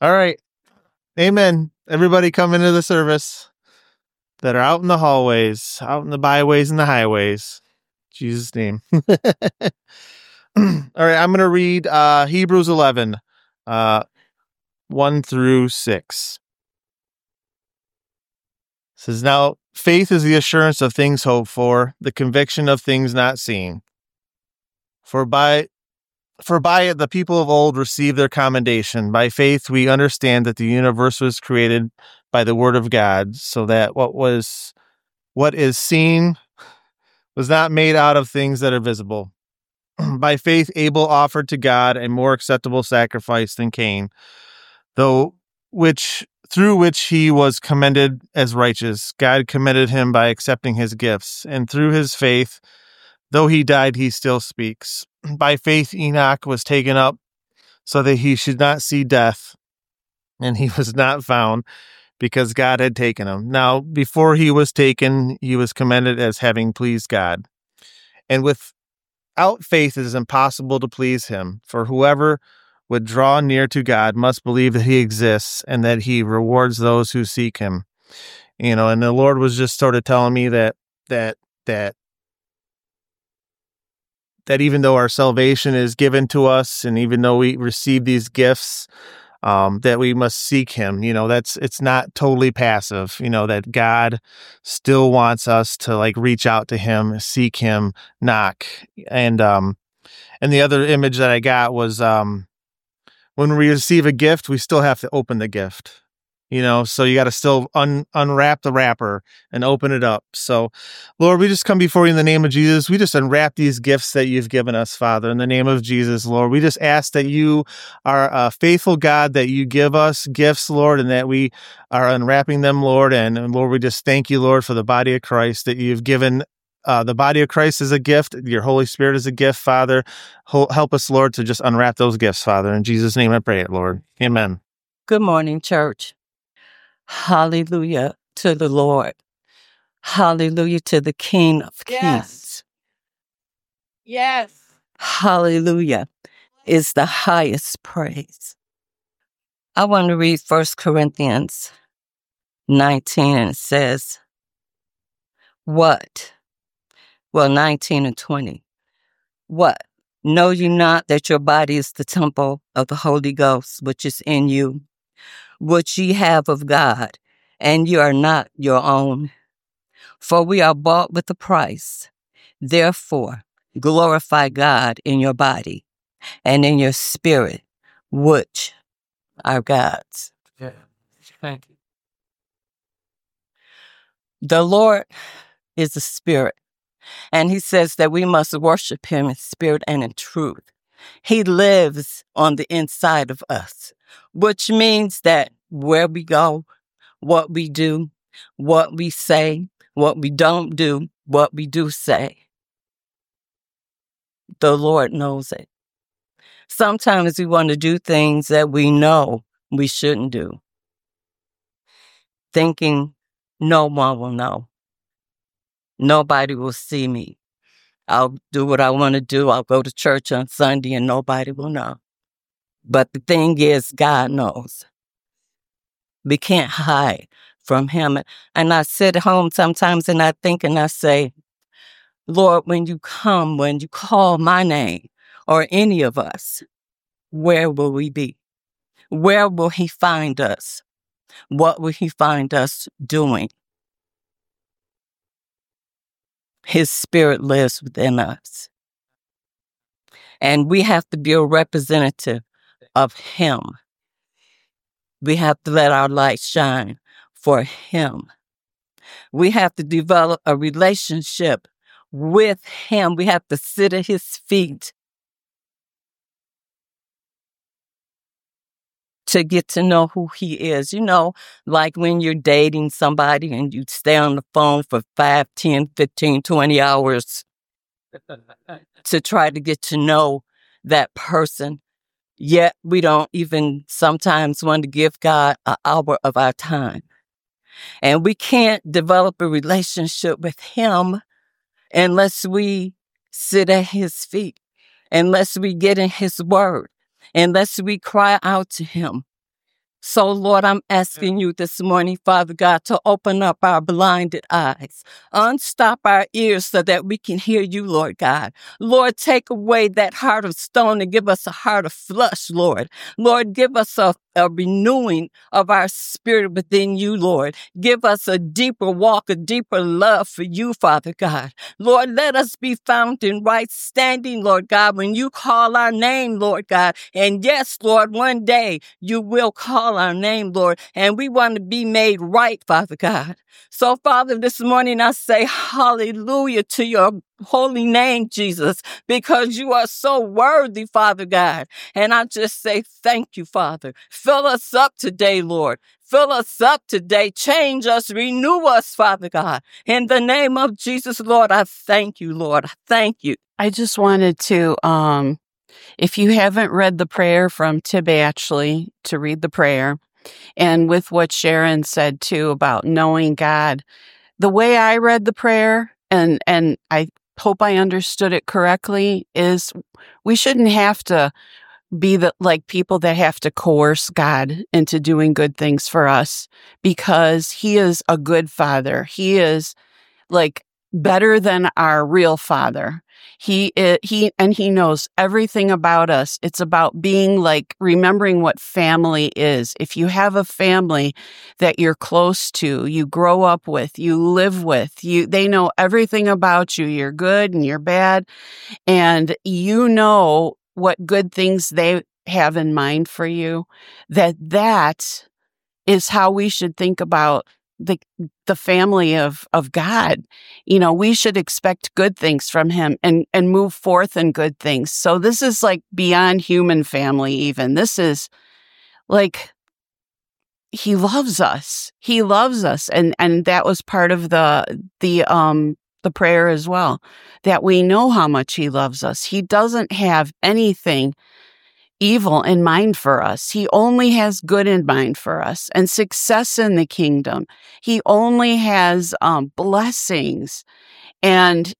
All right. Amen. Everybody come into the service that are out in the hallways, out in the byways and the highways. In Jesus' name. All right. I'm going to read Hebrews 11, 1 through 6. It says, now faith is the assurance of things hoped for, the conviction of things not seen. For by it the people of old received their commendation. By faith we understand that the universe was created by the word of God, so that what is seen was not made out of things that are visible. By faith Abel offered to God a more acceptable sacrifice than Cain, through which he was commended as righteous. God commended him by accepting his gifts, and through his faith, though he died, he still speaks. By faith Enoch was taken up so that he should not see death, and he was not found, because God had taken him. Now, before he was taken, he was commended as having pleased God. And without faith it is impossible to please him, for whoever would draw near to God must believe that he exists and that he rewards those who seek him. And the Lord was just sort of telling me that even though our salvation is given to us, and even though we receive these gifts, that we must seek him. It's not totally passive, that God still wants us to reach out to him, seek him, knock. And the other image that I got was, when we receive a gift, we still have to open the gift. So you got to still unwrap the wrapper and open it up. So, Lord, we just come before you in the name of Jesus. We just unwrap these gifts that you've given us, Father, in the name of Jesus, Lord. We just ask that you are a faithful God, that you give us gifts, Lord, and that we are unwrapping them, Lord. And Lord, we just thank you, Lord, for the body of Christ, that you've given the body of Christ as a gift. Your Holy Spirit is a gift, Father. Help us, Lord, to just unwrap those gifts, Father. In Jesus' name I pray it, Lord. Amen. Good morning, church. Hallelujah to the Lord. Hallelujah to the King of Kings. Yes. Hallelujah is the highest praise. I want to read 1 Corinthians 19, and it says, what? Well, 19 and 20. What? Know you not that your body is the temple of the Holy Ghost, which is in you, which ye have of God, and you are not your own? For we are bought with a price. Therefore, glorify God in your body and in your spirit, which are God's. Yeah. Thank you. The Lord is a spirit, and he says that we must worship him in spirit and in truth. He lives on the inside of us, which means that where we go, what we do, what we say, what we don't do, what we do say, the Lord knows it. Sometimes we want to do things that we know we shouldn't do, thinking no one will know. Nobody will see me. I'll do what I want to do. I'll go to church on Sunday and nobody will know. But the thing is, God knows. We can't hide from him. And I sit home sometimes and I think and I say, Lord, when you come, when you call my name or any of us, where will we be? Where will he find us? What will he find us doing? His spirit lives within us. And we have to be a representative of him. We have to let our light shine for him. We have to develop a relationship with him. We have to sit at his feet to get to know who he is. Like when you're dating somebody and you stay on the phone for 5, 10, 15, 20 hours to try to get to know that person. Yet we don't even sometimes want to give God an hour of our time. And we can't develop a relationship with him unless we sit at his feet, unless we get in his word, unless we cry out to him. So, Lord, I'm asking you this morning, Father God, to open up our blinded eyes, unstop our ears so that we can hear you, Lord God. Lord, take away that heart of stone and give us a heart of flesh, Lord. Lord, give us a renewing of our spirit within you, Lord. Give us a deeper walk, a deeper love for you, Father God. Lord, let us be found in right standing, Lord God, when you call our name, Lord God. And yes, Lord, one day you will call our name, Lord, and we want to be made right, Father God. So, Father, this morning I say hallelujah to your holy name, Jesus, because you are so worthy, Father God. And I just say thank you, Father. Fill us up today, Lord. Fill us up today. Change us, renew us, Father God. In the name of Jesus, Lord, I thank you, Lord. I thank you. I just wanted to, if you haven't read the prayer from Tib Ashley, to read the prayer. And with what Sharon said too about knowing God, the way I read the prayer, and I hope I understood it correctly, is we shouldn't have to be like people that have to coerce God into doing good things for us, because he is a good father. He is like better than our real father. He knows everything about us. It's about being like, remembering what family is. If you have a family that you're close to, you grow up with, you live with, they know everything about you. You're good and you're bad, and you know what good things they have in mind for you. That is how we should think about the family of God. You know, we should expect good things from him and move forth in good things. So this is like beyond human family even. This is like, he loves us. He loves us. And that was part of the prayer as well, that we know how much he loves us. He doesn't have anything evil in mind for us. He only has good in mind for us and success in the kingdom. He only has blessings. And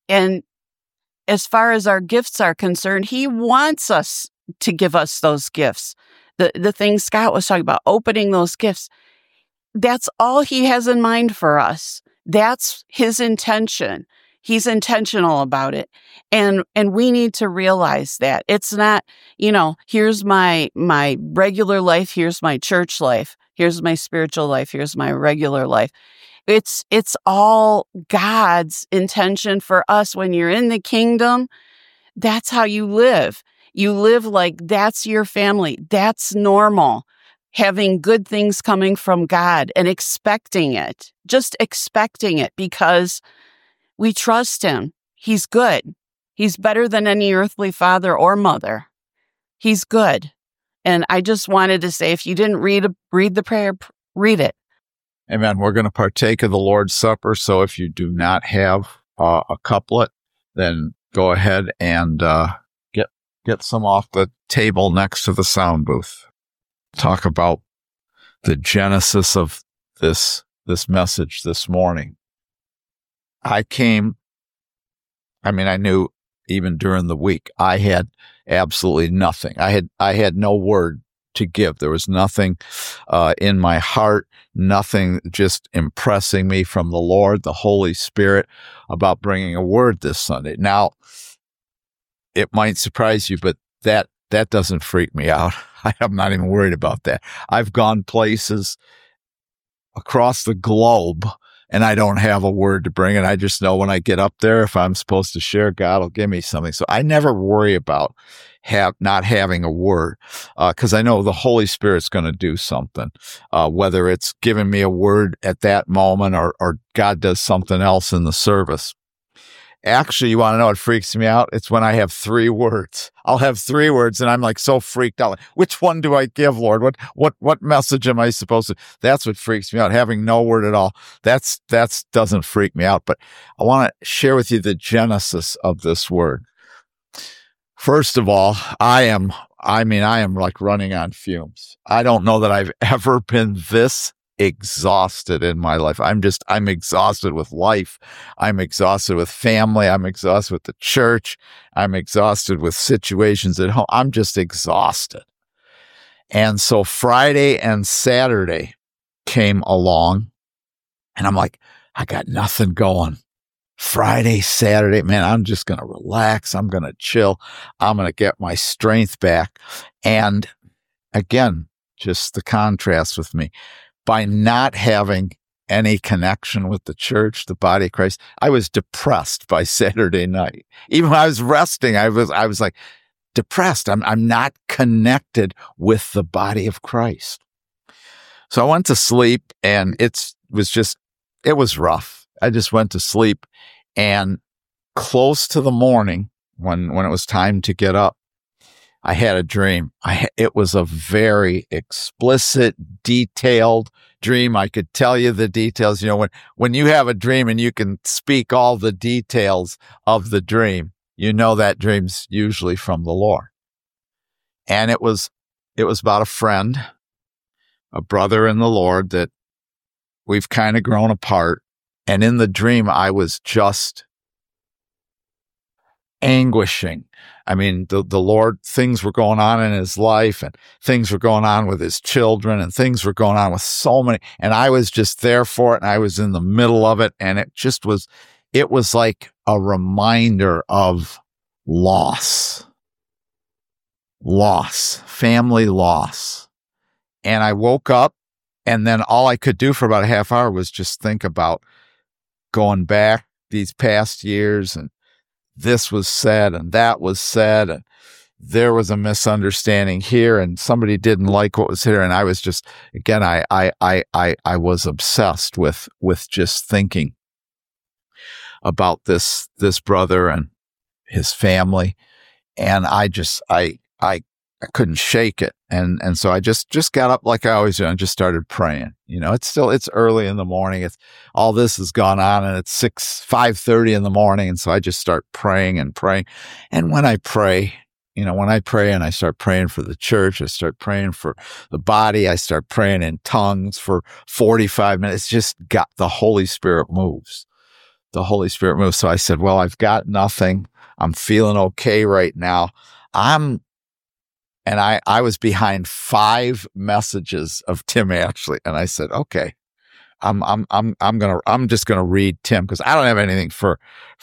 as far as our gifts are concerned, he wants us to give us those gifts. The things Scott was talking about, opening those gifts, that's all he has in mind for us. That's his intention. He's intentional about it. And we need to realize that it's not, here's my regular life. Here's my church life. Here's my spiritual life. Here's my regular life. It's all God's intention for us. When you're in the kingdom, that's how you live. You live like that's your family. That's normal. Having good things coming from God and expecting it, just expecting it, because we trust him. He's good. He's better than any earthly father or mother. He's good. And I just wanted to say, if you didn't read the prayer, read it. Amen. We're going to partake of the Lord's Supper. So if you do not have a couplet, then go ahead and get some off the table next to the sound booth. Talk about the genesis of this message this morning. I knew even during the week, I had absolutely nothing. I had no word to give. There was nothing in my heart, nothing just impressing me from the Lord, the Holy Spirit, about bringing a word this Sunday. Now, it might surprise you, but that doesn't freak me out. I'm not even worried about that. I've gone places across the globe and I don't have a word to bring. And I just know when I get up there, if I'm supposed to share, God will give me something. So I never worry about not having a word, because I know the Holy Spirit's going to do something, whether it's giving me a word at that moment or God does something else in the service. Actually, you want to know what freaks me out? It's when I have 3 words. I'll have 3 words and I'm like so freaked out. Like, which one do I give, Lord? What message am I supposed to? That's what freaks me out. Having no word at all. That doesn't freak me out. But I want to share with you the genesis of this word. First of all, I am like running on fumes. I don't know that I've ever been this exhausted in my life. I'm exhausted with life. I'm exhausted with family. I'm exhausted with the church. I'm exhausted with situations at home. I'm just exhausted. And so Friday and Saturday came along, and I'm like, I got nothing going. Friday, Saturday, man, I'm just going to relax. I'm going to chill. I'm going to get my strength back. And again, just the contrast with me. By not having any connection with the church, the body of Christ, I was depressed by Saturday night. Even when I was resting, I was like depressed. I'm not connected with the body of Christ. So I went to sleep, and it was rough. I just went to sleep, and close to the morning, when it was time to get up, I had a dream. It was a very explicit, detailed dream. I could tell you the details. You know, when you have a dream and you can speak all the details of the dream, you know that dream's usually from the Lord. And it was about a friend, a brother in the Lord that we've kind of grown apart. And in the dream, I was just anguishing. I mean, the Lord, things were going on in his life, and things were going on with his children, and things were going on with so many. And I was just there for it, and I was in the middle of it. And it was like a reminder of loss, family loss. And I woke up, and then all I could do for about a half hour was just think about going back these past years, and this was said and that was said, and there was a misunderstanding here, and somebody didn't like what was here. And I was just, again, I was obsessed with just thinking about this brother and his family. And I couldn't shake it. And so I just got up like I always do and just started praying. You know, it's early in the morning. All this has gone on, and it's 5:30 in the morning. And so I just start praying and praying. And when I pray and I start praying for the church, I start praying for the body, I start praying in tongues for 45 minutes, just got the Holy Spirit moves. The Holy Spirit moves. So I said, well, I've got nothing. I'm feeling okay right now. And I was behind 5 messages of Tim Ashley, and I said, okay, I'm just gonna read Tim, because I don't have anything for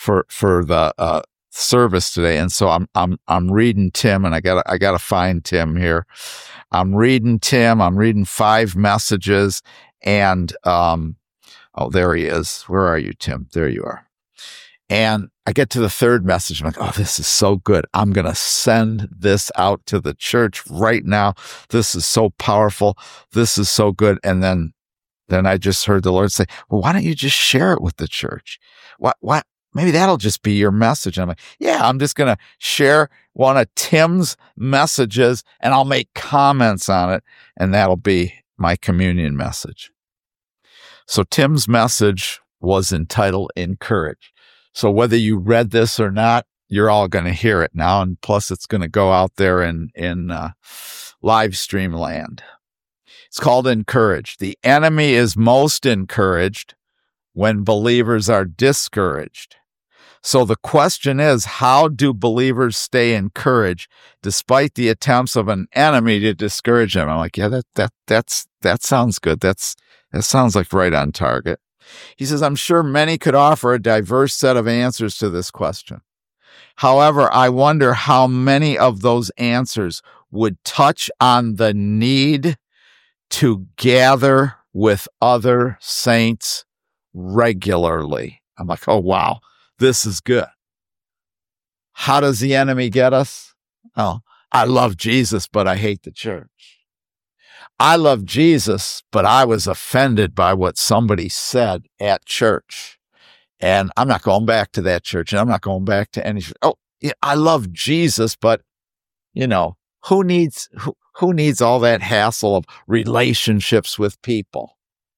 the service today, and so I'm reading Tim, and I gotta find Tim here. I'm reading Tim. I'm reading 5 messages, and oh, there he is. Where are you, Tim? There you are. And I get to the 3rd message. I'm like, oh, this is so good. I'm going to send this out to the church right now. This is so powerful. This is so good. And then I just heard the Lord say, well, why don't you just share it with the church? What? Maybe that'll just be your message. And I'm like, yeah, I'm just going to share one of Tim's messages, and I'll make comments on it, and that'll be my communion message. So Tim's message was entitled Encourage. So whether you read this or not, you're all going to hear it now. And plus it's going to go out there in live stream land. It's called Encourage. The enemy is most encouraged when believers are discouraged. So the question is, how do believers stay encouraged despite the attempts of an enemy to discourage them? I'm like, yeah, that sounds good. That sounds like right on target. He says, I'm sure many could offer a diverse set of answers to this question. However, I wonder how many of those answers would touch on the need to gather with other saints regularly. I'm like, oh, wow, this is good. How does the enemy get us? Oh, I love Jesus, but I hate the church. I love Jesus, but I was offended by what somebody said at church. And I'm not going back to that church, and I'm not going back to any. Oh, yeah, I love Jesus, but who needs all that hassle of relationships with people?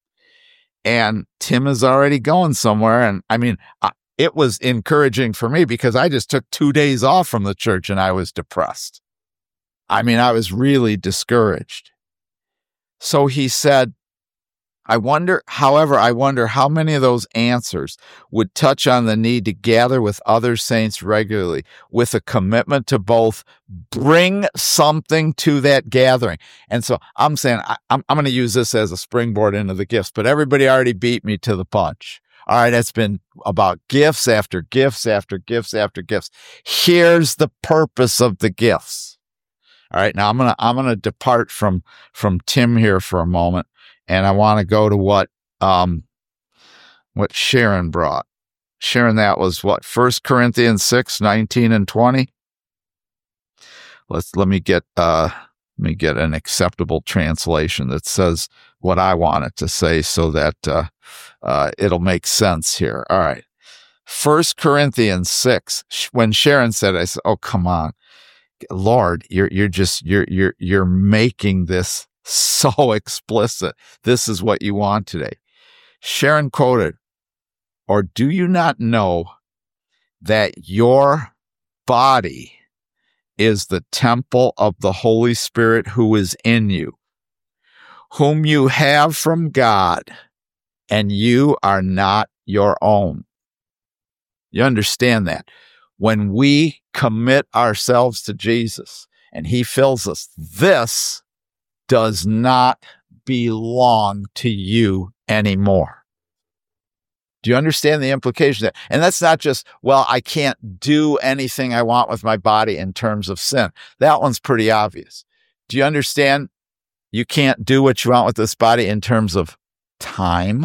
And Tim is already going somewhere. And I mean, it was encouraging for me because I just took 2 days off from the church and I was depressed. I mean, I was really discouraged. So he said, I wonder how many of those answers would touch on the need to gather with other saints regularly with a commitment to both bring something to that gathering. And so I'm saying, I'm going to use this as a springboard into the gifts, but everybody already beat me to the punch. All right, it's been about gifts after gifts after gifts after gifts. Here's the purpose of the gifts. All right, now I'm gonna depart from Tim here for a moment, and I want to go to what Sharon brought. Sharon, that was what, 1 Corinthians 6, 19 and 20. Let me get an acceptable translation that says what I want it to say, so that it'll make sense here. All right. 1 Corinthians 6. When Sharon said, I said, "Oh, come on, Lord, you're making this so explicit. This is what you want today." Sharon quoted, "Or do you not know that your body is the temple of the Holy Spirit who is in you, whom you have from God, and you are not your own?" You understand that? When we commit ourselves to Jesus and he fills us, this does not belong to you anymore. Do you understand the implication of that? And that's not just, well, I can't do anything I want with my body in terms of sin. That one's pretty obvious. Do you understand? You can't do what you want with this body in terms of time.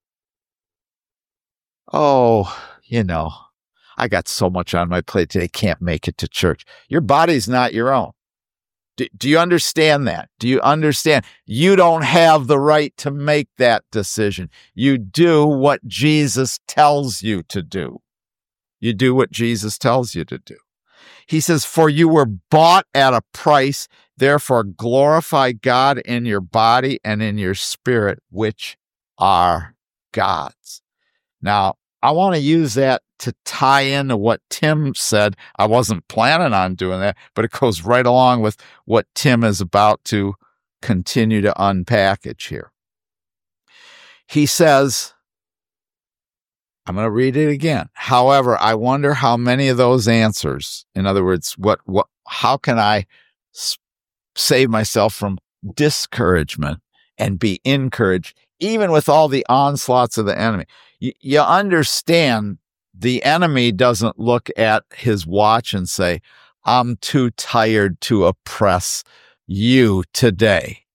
Oh, I got so much on my plate today, can't make it to church. Your body's not your own. Do you understand that? Do you understand? You don't have the right to make that decision. You do what Jesus tells you to do. You do what Jesus tells you to do. He says, "For you were bought at a price, therefore glorify God in your body and in your spirit, which are God's." Now, I want to use that to tie into what Tim said. I wasn't planning on doing that, but it goes right along with what Tim is about to continue to unpackage here. He says, I'm going to read it again. "However, I wonder how many of those answers, in other words, how can I save myself from discouragement and be encouraged, even with all the onslaughts of the enemy?" You understand, the enemy doesn't look at his watch and say, "I'm too tired to oppress you today.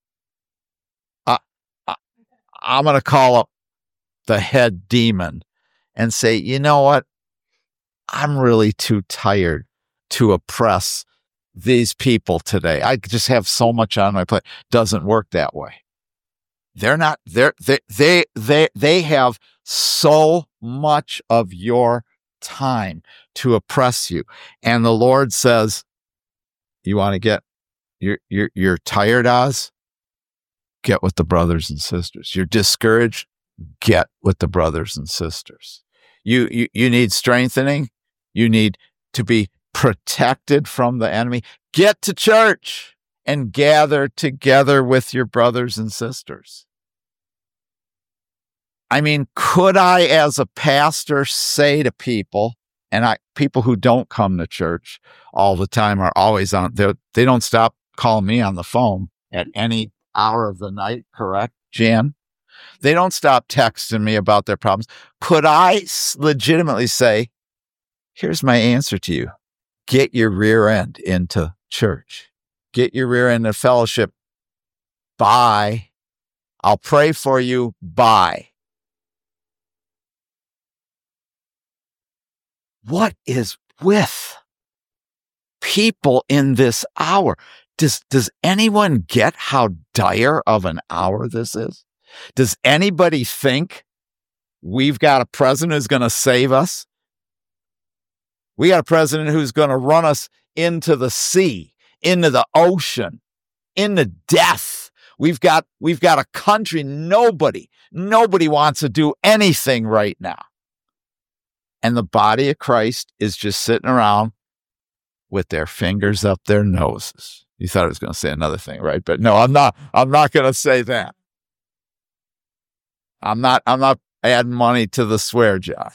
I'm going to call up the head demon and say, you know what? I'm really too tired to oppress these people today. I just have so much on my plate." Doesn't work that way. They have so much of your time to oppress you. And the Lord says, you want to you're tired, Oz? Get with the brothers and sisters. You're discouraged? Get with the brothers and sisters. You need strengthening. You need to be protected from the enemy. Get to church and gather together with your brothers and sisters. I mean, could I, as a pastor, say to people, and people who don't come to church all the time are always on, they don't stop calling me on the phone at any hour of the night, correct, Jan? They don't stop texting me about their problems. Could I legitimately say, here's my answer to you. Get your rear end into church. Get your rear end into fellowship. Bye. I'll pray for you. Bye. What is with people in this hour? Does anyone get how dire of an hour this is? Does anybody think we've got a president who's going to save us? We got a president who's going to run us into the sea, into the ocean, into death. We've got a country nobody wants to do anything right now. And the body of Christ is just sitting around with their fingers up their noses. You thought I was going to say another thing, right? But no, I'm not going to say that. I'm not adding money to the swear jar.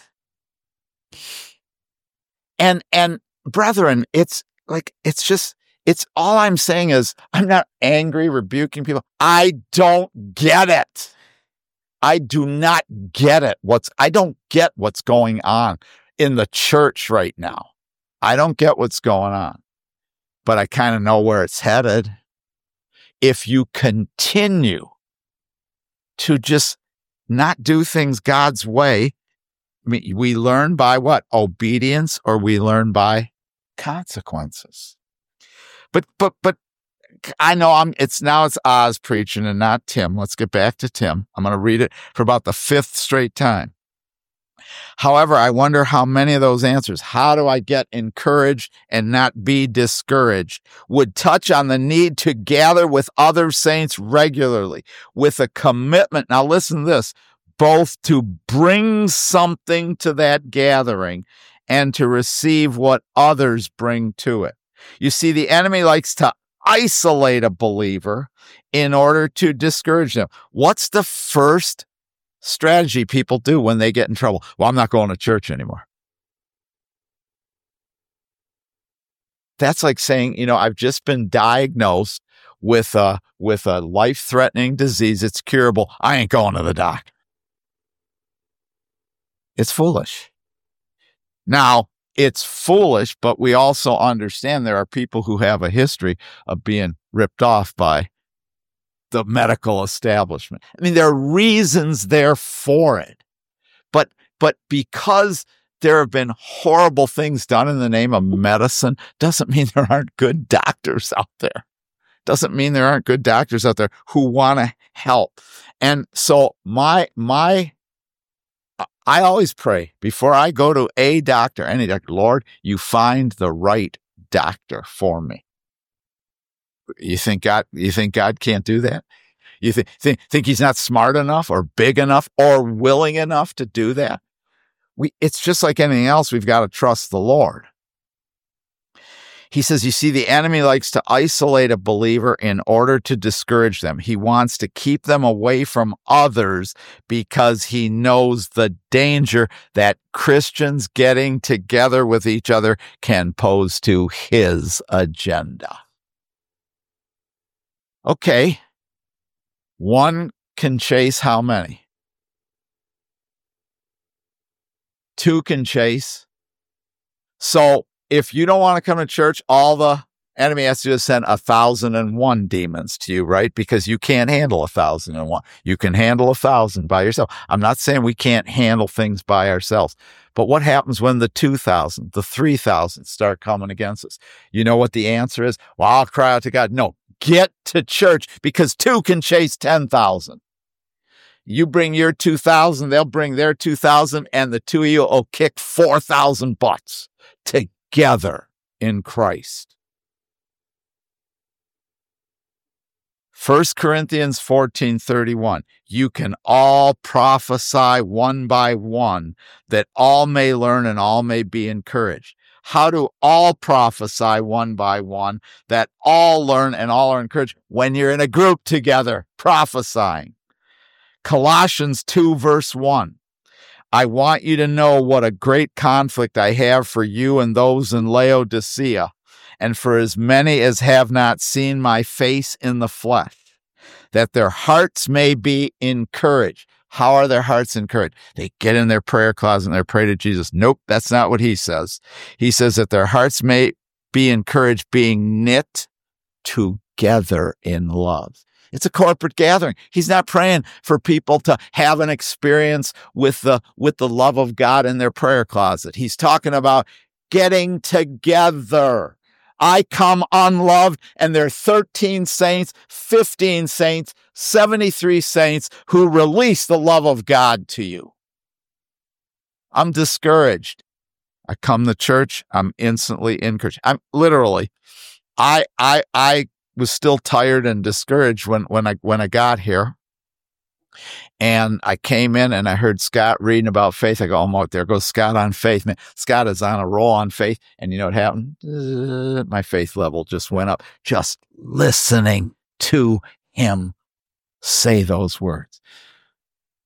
And brethren, it's all I'm saying is I'm not angry, rebuking people. I don't get it. I do not get it. I don't get what's going on in the church right now. I don't get what's going on, but I kind of know where it's headed. If you continue to just not do things God's way, I mean, we learn by what? Obedience, or we learn by consequences. But I know it's Oz preaching and not Tim. Let's get back to Tim. I'm going to read it for about the 5th straight time. However, I wonder how many of those answers, how do I get encouraged and not be discouraged, would touch on the need to gather with other saints regularly with a commitment. Now listen to this, both to bring something to that gathering and to receive what others bring to it. You see, the enemy likes to isolate a believer in order to discourage them. What's the first strategy people do when they get in trouble? Well, I'm not going to church anymore. That's like saying, I've just been diagnosed with a life-threatening disease. It's curable. I ain't going to the doc. It's foolish. Now, it's foolish, but we also understand there are people who have a history of being ripped off by the medical establishment. I mean, there are reasons there for it. But because there have been horrible things done in the name of medicine, doesn't mean there aren't good doctors out there. Doesn't mean there aren't good doctors out there who want to help. And so I always pray before I go to a doctor, any doctor, Lord, you find the right doctor for me. You think God can't do that? You think he's not smart enough or big enough or willing enough to do that? It's just like anything else. We've got to trust the Lord. He says, you see, the enemy likes to isolate a believer in order to discourage them. He wants to keep them away from others because he knows the danger that Christians getting together with each other can pose to his agenda. Okay. One can chase how many? Two can chase. So if you don't want to come to church, all the enemy has to do is send 1,001 demons to you, right? Because you can't handle 1,001. You can handle 1,000 by yourself. I'm not saying we can't handle things by ourselves. But what happens when the 2,000, the 3,000 start coming against us? You know what the answer is? Well, I'll cry out to God. No, get to church, because 2 can chase 10,000. You bring your 2,000, they'll bring their 2,000, and the two of you will kick 4,000 butts together in Christ. 1 Corinthians 14:31. You can all prophesy one by one, that all may learn and all may be encouraged. How do all prophesy one by one, that all learn and all are encouraged? When you're in a group together prophesying. Colossians 2 verse 1. I want you to know what a great conflict I have for you and those in Laodicea, and for as many as have not seen my face in the flesh, that their hearts may be encouraged. How are their hearts encouraged? They get in their prayer closet and they pray to Jesus. Nope, that's not what he says. He says that their hearts may be encouraged, being knit together in love. It's a corporate gathering. He's not praying for people to have an experience with the love of God in their prayer closet. He's talking about getting together. I come unloved, and there are 13 saints, 15 saints, 73 saints who release the love of God to you. I'm discouraged. I come to church. I'm instantly encouraged. I'm literally, I was still tired and discouraged when I got here. And I came in and I heard Scott reading about faith. I go, oh, there goes Scott on faith. Man, Scott is on a roll on faith. And you know what happened? My faith level just went up, just listening to him say those words.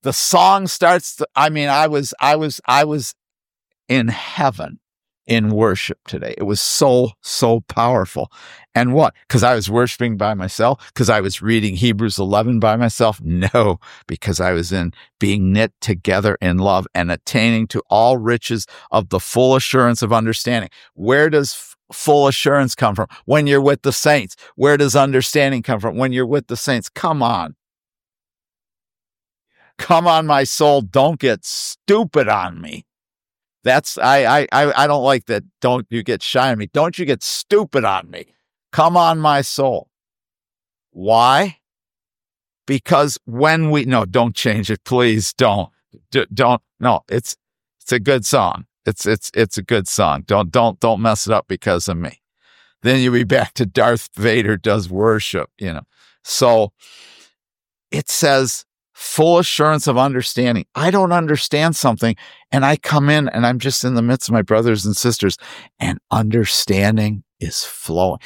The song starts. I was in heaven in worship today. It was so powerful. And what? Because I was worshiping by myself? Because I was reading Hebrews 11 by myself? No, because I was in being knit together in love and attaining to all riches of the full assurance of understanding. Where does full assurance come from? When you're with the saints. Where does understanding come from? When you're with the saints. Come on. Come on, my soul. Don't get stupid on me. That's I don't like that. Don't you get shy on me. Don't you get stupid on me. Come on, my soul. Why? Because don't change it, please. Don't. No, it's a good song. It's a good song. Don't mess it up because of me. Then you'll be back to Darth Vader does worship, So it says, full assurance of understanding. I don't understand something, and I come in and I'm just in the midst of my brothers and sisters, and understanding is flowing.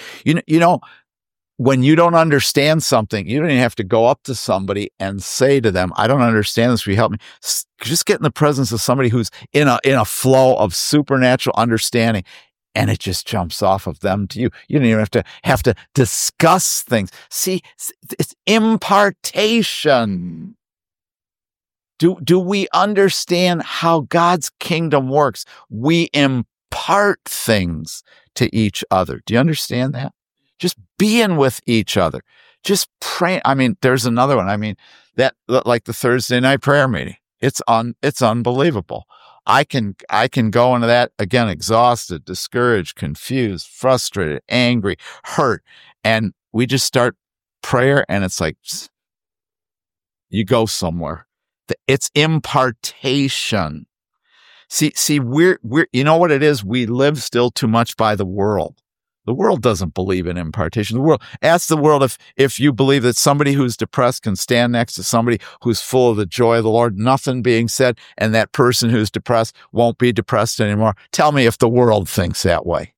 When you don't understand something, you don't even have to go up to somebody and say to them, I don't understand this. Will you help me? Just get in the presence of somebody who's in a flow of supernatural understanding, and it just jumps off of them to you. You don't even have to discuss things. See, it's impartation. Do we understand how God's kingdom works? We impart things to each other. Do you understand that? Just being with each other. Just praying. There's another one. That like the Thursday night prayer meeting. It's unbelievable. I can go into that again, exhausted, discouraged, confused, frustrated, angry, hurt. And we just start prayer and it's like, you go somewhere. It's impartation. See, we're, you know what it is? We live still too much by the world. The world doesn't believe in impartation. Ask the world if you believe that somebody who's depressed can stand next to somebody who's full of the joy of the Lord, nothing being said, and that person who's depressed won't be depressed anymore. Tell me if the world thinks that way.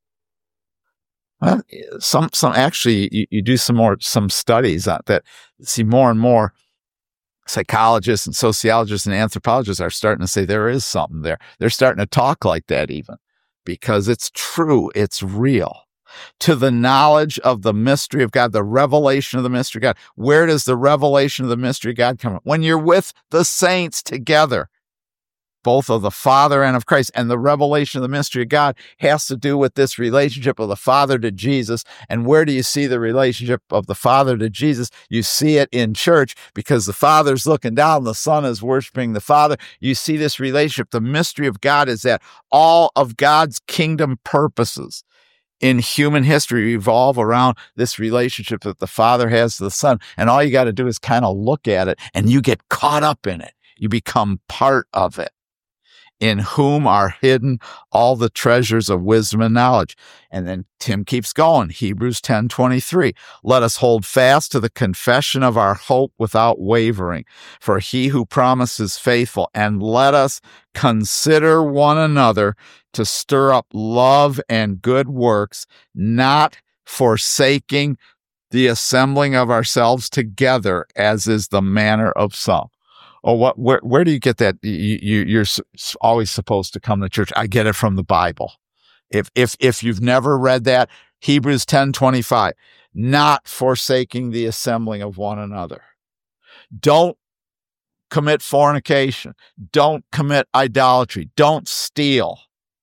Well, some actually, you do some studies that see more and more psychologists and sociologists and anthropologists are starting to say there is something there. They're starting to talk like that even because it's true. It's real. To the knowledge of the mystery of God, the revelation of the mystery of God. Where does the revelation of the mystery of God come from? When you're with the saints together, both of the Father and of Christ. And the revelation of the mystery of God has to do with this relationship of the Father to Jesus. And where do you see the relationship of the Father to Jesus? You see it in church because the Father's looking down, the Son is worshiping the Father. You see this relationship. The mystery of God is that all of God's kingdom purposes in human history revolve around this relationship that the Father has to the Son. And all you got to do is kind of look at it and you get caught up in it. You become part of it. In whom are hidden all the treasures of wisdom and knowledge. And then Tim keeps going. Hebrews 10:23. Let us hold fast to the confession of our hope without wavering, for he who promises faithful. And let us consider one another to stir up love and good works, not forsaking the assembling of ourselves together, as is the manner of some. Oh, where do you get that? You're always supposed to come to church. I get it from the Bible. If you've never read that, Hebrews 10:25, not forsaking the assembling of one another. Don't commit fornication. Don't commit idolatry. Don't steal.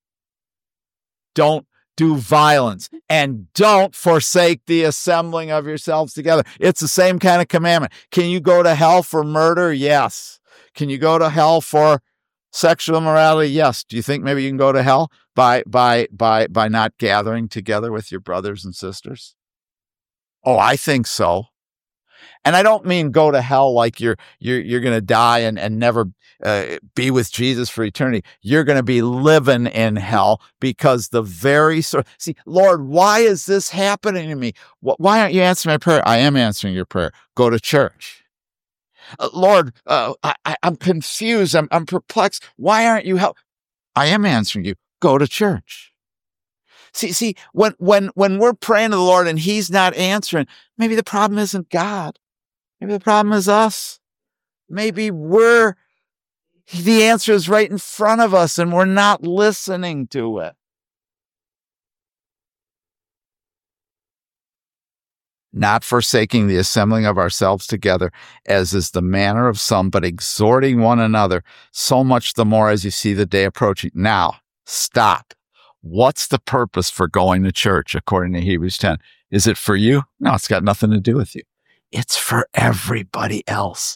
Don't do violence, and don't forsake the assembling of yourselves together. It's the same kind of commandment. Can you go to hell for murder? Yes. Can you go to hell for sexual immorality? Yes. Do you think maybe you can go to hell by not gathering together with your brothers and sisters? Oh, I think so. And I don't mean go to hell like you're going to die and never be with Jesus for eternity. You're going to be living in hell because the very sort. See, Lord, why is this happening to me? Why aren't you answering my prayer? I am answering your prayer. Go to church. Lord, I'm confused. I'm perplexed. Why aren't you help? I am answering you. Go to church. See, when we're praying to the Lord and He's not answering, maybe the problem isn't God. Maybe the problem is us. maybe the answer is right in front of us and we're not listening to it. Not forsaking the assembling of ourselves together, as is the manner of some, but exhorting one another, so much the more as you see the day approaching. Now, stop. What's the purpose for going to church, according to Hebrews 10? Is it for you? No, it's got nothing to do with you. It's for everybody else.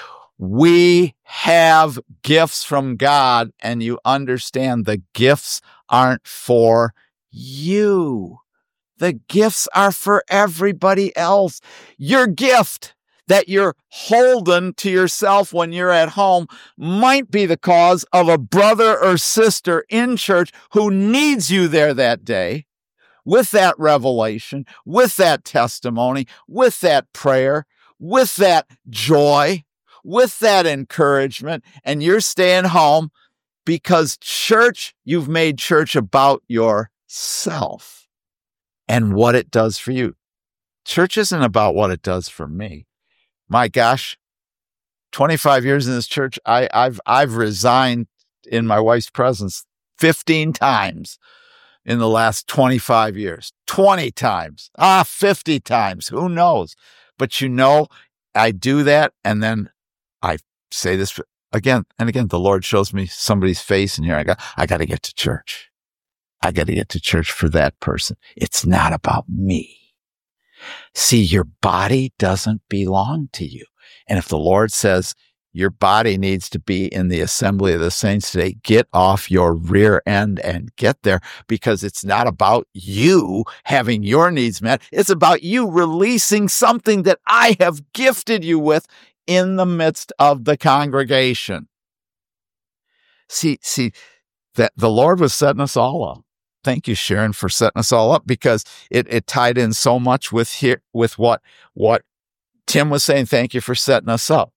We have gifts from God, and you understand the gifts aren't for you. The gifts are for everybody else. Your gift that you're holding to yourself when you're at home might be the cause of a brother or sister in church who needs you there that day with that revelation, with that testimony, with that prayer, with that joy, with that encouragement, and you're staying home because you've made church about yourself and what it does for you. Church isn't about what it does for me. My gosh, 25 years in this church, I've resigned in my wife's presence 15 times in the last 25 years. 20 times. 50 times. Who knows? But I do that, and then I say this again and again. The Lord shows me somebody's face in here. I got to get to church. I got to get to church for that person. It's not about me. See, your body doesn't belong to you. And if the Lord says your body needs to be in the assembly of the saints today, get off your rear end and get there, because it's not about you having your needs met. It's about you releasing something that I have gifted you with in the midst of the congregation. See, that the Lord was setting us all up. Thank you, Sharon, for setting us all up, because it tied in so much with what Tim was saying. Thank you for setting us up.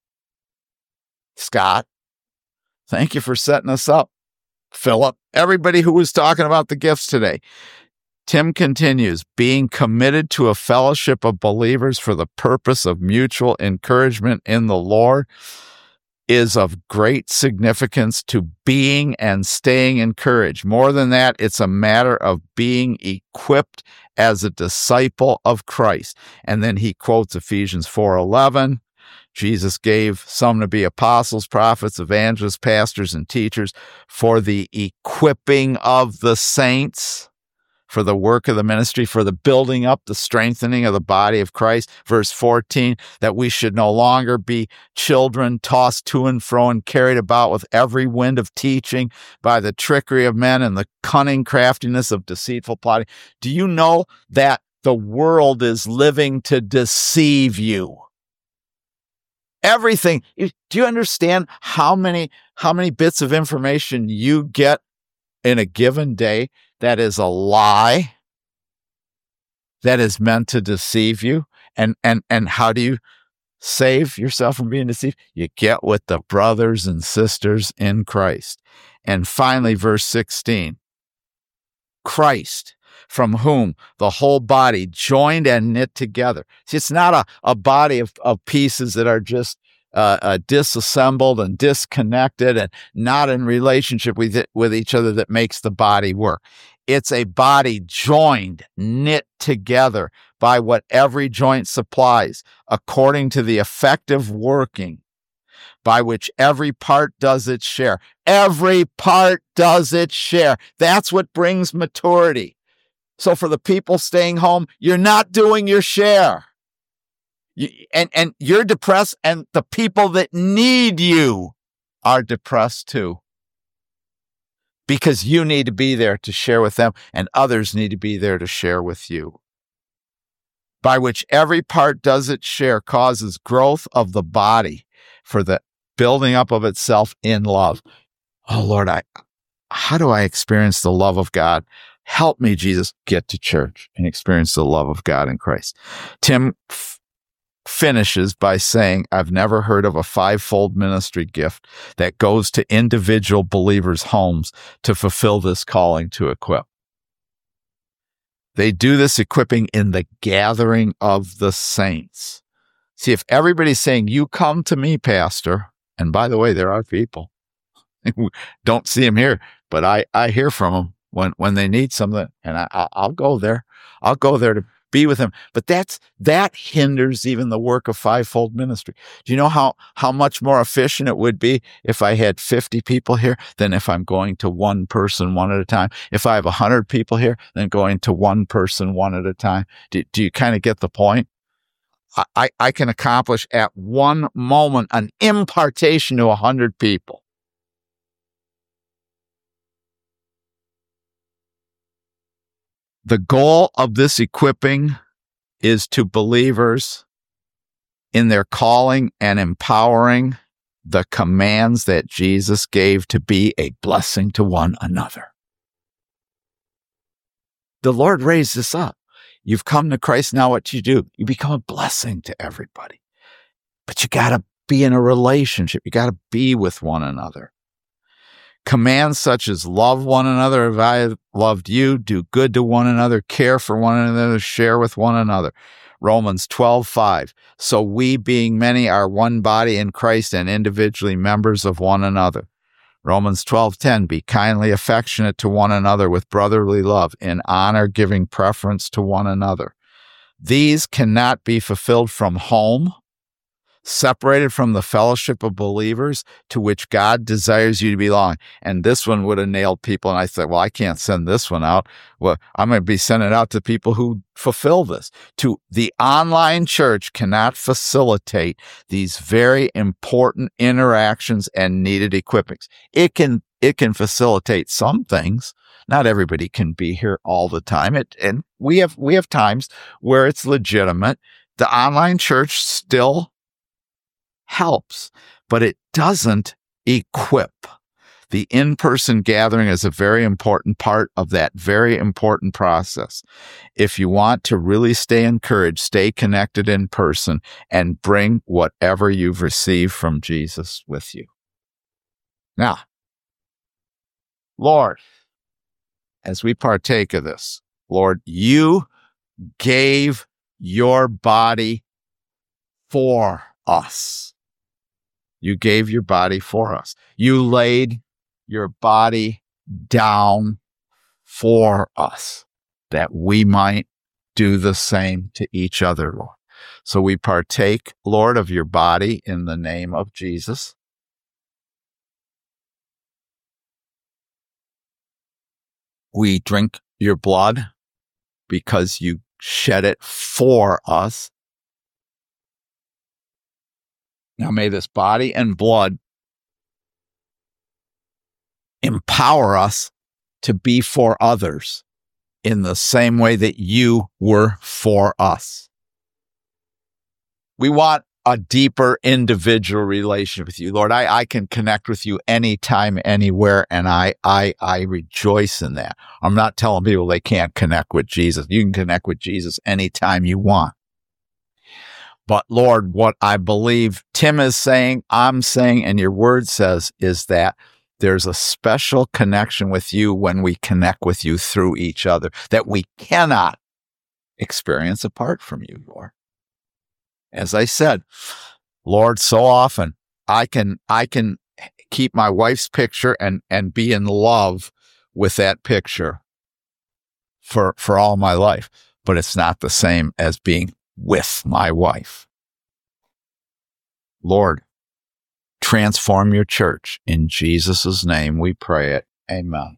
Scott, thank you for setting us up. Philip, everybody who was talking about the gifts today. Tim continues, being committed to a fellowship of believers for the purpose of mutual encouragement in the Lord is of great significance to being and staying encouraged. More than that, it's a matter of being equipped as a disciple of Christ. And then he quotes Ephesians 4:11. Jesus gave some to be apostles, prophets, evangelists, pastors, and teachers for the equipping of the saints, for the work of the ministry, for the building up, the strengthening of the body of Christ. Verse 14, that we should no longer be children tossed to and fro and carried about with every wind of teaching by the trickery of men and the cunning craftiness of deceitful plotting. Do you know that the world is living to deceive you? Everything. Do you understand how many bits of information you get in a given day that is a lie, that is meant to deceive you? And how do you save yourself from being deceived? You get with the brothers and sisters in Christ. And finally, verse 16, Christ, from whom the whole body joined and knit together. See, it's not a body of pieces that are just disassembled and disconnected and not in relationship with each other that makes the body work. It's a body joined, knit together by what every joint supplies, according to the effective working by which every part does its share. Every part does its share. That's what brings maturity. So for the people staying home, you're not doing your share. And you're depressed, and the people that need you are depressed too. Because you need to be there to share with them, and others need to be there to share with you. By which every part does its share, causes growth of the body for the building up of itself in love. Oh, Lord, how do I experience the love of God? Help me, Jesus, get to church and experience the love of God in Christ. Tim finishes by saying, I've never heard of a fivefold ministry gift that goes to individual believers' homes to fulfill this calling to equip. They do this equipping in the gathering of the saints. See, if everybody's saying, you come to me, Pastor, and by the way, there are people, don't see them here, but I hear from them when they need something, and I'll go there. I'll go there to be with them. But that hinders even the work of fivefold ministry. Do you know how much more efficient it would be if I had 50 people here than if I'm going to one person one at a time? If I have 100 people here, then going to one person one at a time. Do you kind of get the point? I can accomplish at one moment an impartation to 100 people. The goal of this equipping is to believers in their calling and empowering the commands that Jesus gave to be a blessing to one another. The Lord raised this up. You've come to Christ. Now what do? You become a blessing to everybody. But you got to be in a relationship. You got to be with one another. Commands such as love one another as I loved you, do good to one another, care for one another, share with one another. Romans 12:5. So we, being many, are one body in Christ and individually members of one another. Romans 12:10. Be kindly affectionate to one another with brotherly love, in honor giving preference to one another. These cannot be fulfilled from home, separated from the fellowship of believers to which God desires you to belong. And this one would have nailed people. And I said, well, I can't send this one out. Well, I'm going to be sending it out to people who fulfill this. To the online church cannot facilitate these very important interactions and needed equippings. It can facilitate some things. Not everybody can be here all the time. And we have times where it's legitimate. The online church still helps, but it doesn't equip. The in-person gathering is a very important part of that very important process. If you want to really stay encouraged, stay connected in person and bring whatever you've received from Jesus with you. Now, Lord, as we partake of this, Lord, you gave your body for us. You gave your body for us. You laid your body down for us that we might do the same to each other, Lord. So we partake, Lord, of your body in the name of Jesus. We drink your blood because you shed it for us. Now may this body and blood empower us to be for others in the same way that you were for us. We want a deeper individual relationship with you. Lord, I can connect with you anytime, anywhere, and I rejoice in that. I'm not telling people they can't connect with Jesus. You can connect with Jesus anytime you want. But Lord, what I believe Tim is saying, I'm saying, and your word says is that there's a special connection with you when we connect with you through each other that we cannot experience apart from you, Lord. As I said, Lord, so often I can keep my wife's picture and be in love with that picture for all my life, but it's not the same as being with my wife. Lord, transform your church. In Jesus' name we pray it. Amen.